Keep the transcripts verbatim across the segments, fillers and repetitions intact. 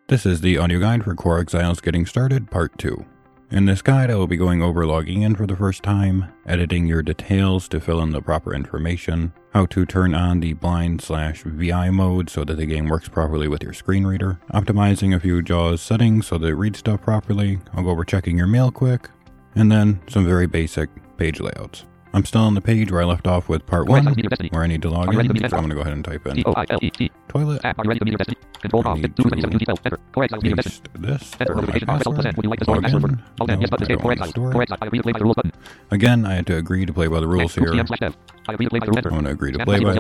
This is the audio guide for Core Exiles Getting Started, Part two. In this guide, I will be going over logging in for the first time, editing your details to fill in the proper information, how to turn on the blind slash V I mode so that the game works properly with your screen reader, optimizing a few JAWS settings so that it reads stuff properly, I'll go over checking your mail quick, and then some very basic page layouts. I'm still on the page where I left off with part one, where I need to log in, so I'm going to go ahead and type in toilet. I paste this for my password, log in, no, I don't want to store it. Again, I had to agree to play by the rules here. I'm going to agree to play by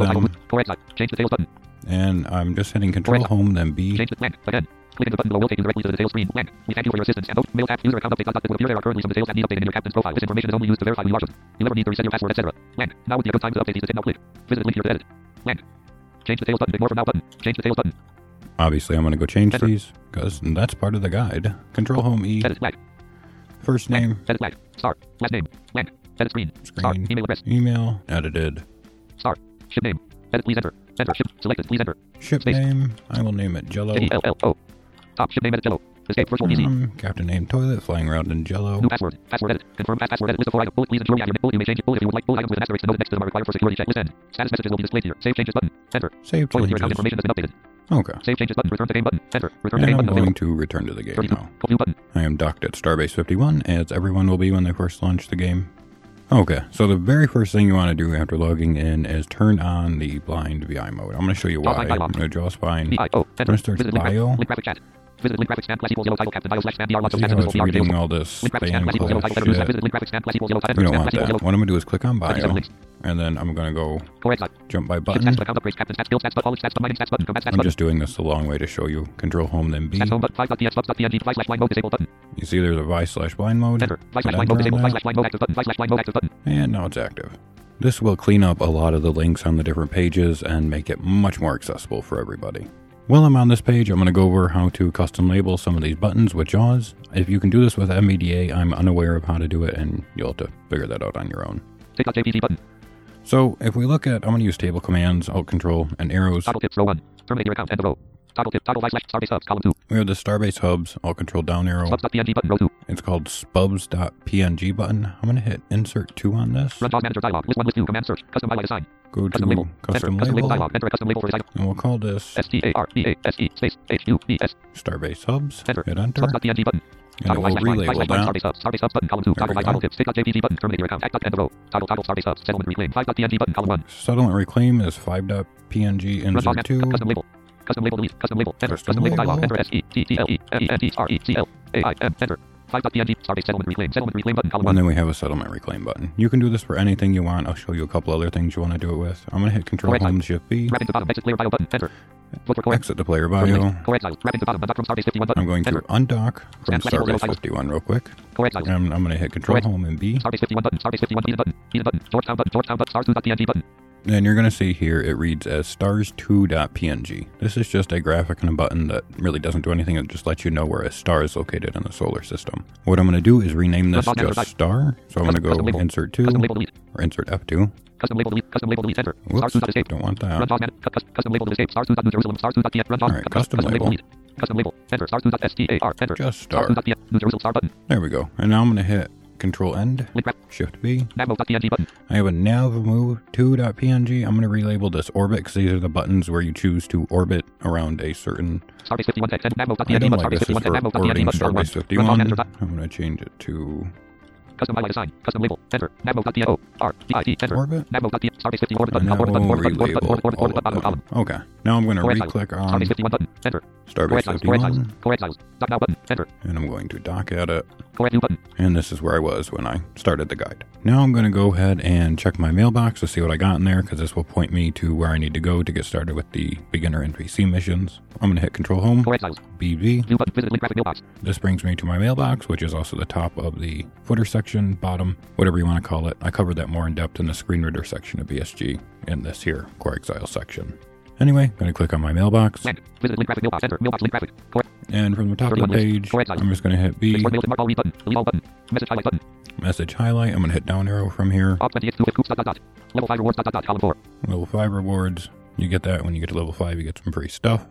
them. And I'm just hitting Control Home, then B. Clicking the button below will take you directly to the details screen. Blank. We thank you for your assistance. And mail tab user account update. Will appear. There are currently some details that need updating in your captain's profile. This information is only used to verify who you are. You never need to reset your password, et cetera. Blank. Now would be a good time to update these. Hit now click. Visit the link here to edit. Blank. Change details button. Ignore for now button. Change details button. Obviously, I'm going to go change Enter. these because that's part of the guide. Control Home E. Edit blank. First name. Blank. Edit blank. Star. Last name. Blank. Edit screen. Star. Screen. Email address. Email. Edited. Star. Ship name. Edit. Please enter. Enter. Ship. Selected. Please enter. Ship Space. name. I will name it Jello. J E L L O. Top. Ship name. Edit Jello. Escape. Virtual P C. Um, Captain name Toilet. Flying around in Jello. New password. Password edit. Confirm pass password edit. List of four items. Bullet. Please ensure you have your bullet. You may change it. Bullet if you would like. Bullet items with an asterisk denoted next to them are required for security check. List end. Status messages will be displayed here. Save changes button. Enter. Save Toilet. Your account changes. information has been updated. Okay. Save changes button. Return to game button. Enter. Return to And game I'm button. going Available. to return to the game thirty-two. now. View button. I am docked at Starbase fifty-one, as everyone will be when they first launch the game. Okay, so the very first thing you want to do after logging in is turn on the blind V I mode. I'm going to show you why. I'm going to draw spine. B I O. I'm Enter. going to search Visit link bio. graphic- link graphic chat. Visit link graphic scan plus equals yellow title captain dial slash spam dr log See slash how visible it's dr reading details. all this Link graphic spam scan plus equals yellow class title better shit. visit link graphic scan plus equals yellow title We don't scan want plus equals that. yellow. What I'm going to do is click on thirty-seven bio, links. and then I'm going to go Correct side. jump by Ship button. stats to account upgrades captain stats skill stats but college stats but mining stats button combat stats I'm button. just doing this the long way to show you. Control Home, then B. Stats home button five dot p s bubs dot p n g slash blind mode disable button. You see there's a Vi slash blind mode. Enter. Vi slash Hit blind mode enter on disable Vi that. slash blind mode active button Vi slash blind mode active button. And now it's active. This will clean up a lot of the links on the different pages and make it much more accessible for everybody. While I'm on this page, I'm going to go over how to custom label some of these buttons with JAWS. If you can do this with M V D A, I'm unaware of how to do it, and you'll have to figure that out on your own. Take.jpg button. So if we look at, I'm going to use table commands, Alt Control, and arrows. Toggle tips row one. Terminate your account end of row. Toggle tip toggle Vi slash starbase hubs column two. We have the Starbase Hubs, Alt Control down arrow. Spubs.png button row two. It's called spubs.png button. I'm going to hit Insert two on this. Run JAWS manager dialog. List one list two. Command search. Custom highlight assign. Go Custom to label. Custom Enter. Custom label Label, dialog. Enter a custom label for this item. and we'll call this S T A R B A S E space H U B S. Starbase Hubs. Enter. Hit Enter. Spubs.png button. And it Toggle will Vi slash blind Vi relabel slash blind that. starbase hubs. Starbase hubs button column two. There Toggle we Vi toggle go. tips. Take.jpg button. Terminate your account. Act end of row. Toggle toggle starbase hubs. Settlement reclaim. five.png button column one. Settlement Reclaim is five.png Run JAWS Insert man- two. Custom label. Custom label delete. Custom label. Enter. Custom Custom label dialog. label. Enter S E T T L E M E N T R E C L A I M. Enter. five.png. Starbase settlement reclaim. Settlement reclaim button column And one. then we have a Settlement Reclaim button. You can do this for anything you want. I'll show you a couple other things you want to do it with. I'm going to hit Control Correct. Home Shift B. Wrapping to bottom. Exit player bio button. Enter. Vote for core. Exit the player Core bio. Core exiles. Wrapping to bottom. Undock from Starbase fifty-one button. I'm going to Enter. undock from Stand flexible zero Starbase titles. fifty-one real quick. Core exiles. And I'm going to hit Control Correct. Home and B. Starbase fifty-one button. Starbase fifty-one. Eden button. Eden button. Georgetown button. Georgetown button. Stars two.png button. And you're going to see here it reads as stars two.png. This is just a graphic and a button that really doesn't do anything. It just lets you know where a star is located in the solar system. What I'm going to do is rename this Custom label just star. So I'm going to Custom go label. Insert two Custom label delete. or Insert F two. Custom label delete. Custom label delete. Enter. Stars Whoops, two dot escape. don't want Run that. JAWS man. cu- cus- Custom label to escape. Stars two dot New Jerusalem. Stars two dot P N. Run JAWS. Alright, cu- custom label. delete. Custom label. Enter. Stars two dot S T A R. Enter. Just Stars star. two dot P N. New Jerusalem star button. There we go. And now I'm going to hit Control End, Link wrap. Shift B. Navmove.png button. I have a navmove two.png. I'm going to relabel this orbit because these are the buttons where you choose to orbit around a certain Starbase fifty-one text. Navmove.png item. button. Like Starbase this is fifty-one for text. Navmove.png orbiting button. Column one. Starbase Run JAWS fifty-one. manager dot- I'm going to change it to Custom highlight assign. Custom label. Enter. Navmove.png. O R D I T. Enter. orbit. Navmove.png. Starbase fifty-one orbit And button. now Orbit button. we'll Orbit button. Orbit button. relabel Orbit button. all Orbit of button. them. Column. Okay. Now I'm going to Core re-click exiles. on Starbase fifty-one button. Enter. Core Starbase exiles. Core exiles. fifty-one. Core exiles. Dock now button. Enter. and I'm going to dock at it. Core new button. And this is where I was when I started the guide. Now I'm going to go ahead and check my mailbox to see what I got in there, because this will point me to where I need to go to get started with the beginner N P C missions. I'm going to hit Control Home, Core exiles. B V. View button. Visit link graphic mailbox. This brings me to my mailbox, which is also the top of the footer section, bottom, whatever you want to call it. I covered that more in depth in the screen reader section of B S G in this here Core Exile section. Anyway, I'm going to click on my mailbox. Blank. Visit link graphic mailbox. Enter. Mailbox link graphic. Core. And from the top of the thirty-one links. page, Core exiles. I'm just going to hit B. Export mail to mark all read button. Delete all button. Message highlight button. Message highlight. I'm going to hit down arrow from here. Op twenty-eight. Coops dot dot dot. Level five rewards dot dot dot. Column four. Level five rewards. You get that when you get to level five, you get some free stuff.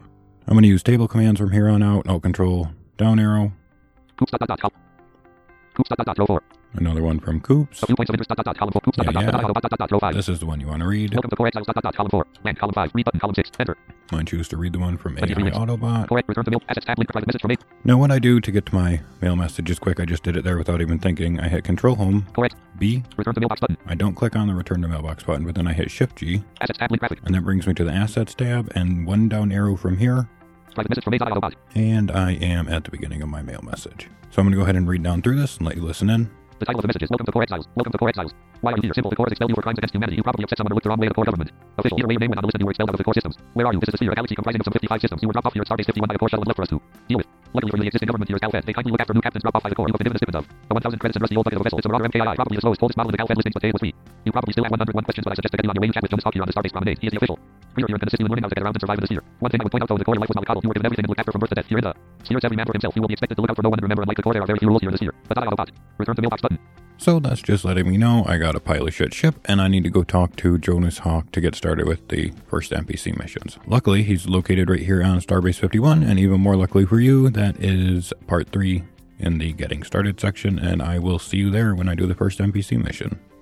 I'm going to use table commands from here on out. I'll control down arrow. Coops dot dot dot. Coops dot dot dot row four. Another one from Coops. A few points of interest dot dot dot column four. Coops dot dot dot dot dot dot row five. This is the one you want to read. Welcome to Core Exiles dot dot dot column four. Land column five. Read button column six. Enter. I choose to read the one from A I Autobot. Correct. Return to mail. Assets tab. Link. Private message from eight. Now what I do to get to my mail messages quick, I just did it there without even thinking. I hit Control Home. Correct. B. Return to mailbox button. I don't click on the Return to Mailbox button, but then I hit Shift G. Assets tab. Link graphic. And that brings me to the Assets tab and one down arrow from here. Private message from A I Autobot. And I am at the beginning of my mail message. So I'm going to go ahead and read down through this and let you listen in. The title of the message is Welcome to Core Exiles. Welcome to Core Exiles. Why are you here? Simple. The Core has expelled you for crimes against humanity. You probably upset someone or looked the wrong way at the Core government. Official. Either way your name went on the list and you were expelled out of the Core systems. Where are you? This is a sphere, a galaxy comprising of some fifty-five systems. You were dropped off here at Starbase fifty-one by a Core shuttle and left for us to deal with. Luckily for you, the existing government here is Calfed. They kindly look after new captains dropped off by the Core. You have been given a stipend of a one thousand credits and rusty old bucket of a vessel. It's a Marauder M K I I, probably the slowest, oldest model in the Calfed listings, but today it was free. You probably still have one hundred one questions, but I suggest that getting on your way you chat with Jonas Hawk here on the Starbase Promenade. He is the official reader here and can assist you in learning how to get around and survive in this sphere. One thing I would point out though, the Core life was mollycoddled. You were given everything and looked after from birth to death. Here in the sphere, it's every man for himself. You will be expected to look out for no one and remember, unlike the Core, there are very few rules here in this sphere. But not Autobot. Return to mailbox button. So that's just letting me know I got a pile of shit ship and I need to go talk to Jonas Hawk to get started with the first N P C missions. Luckily, he's located right here on Starbase fifty-one, and even more luckily for you, that is part three in the Getting Started section, and I will see you there when I do the first N P C mission.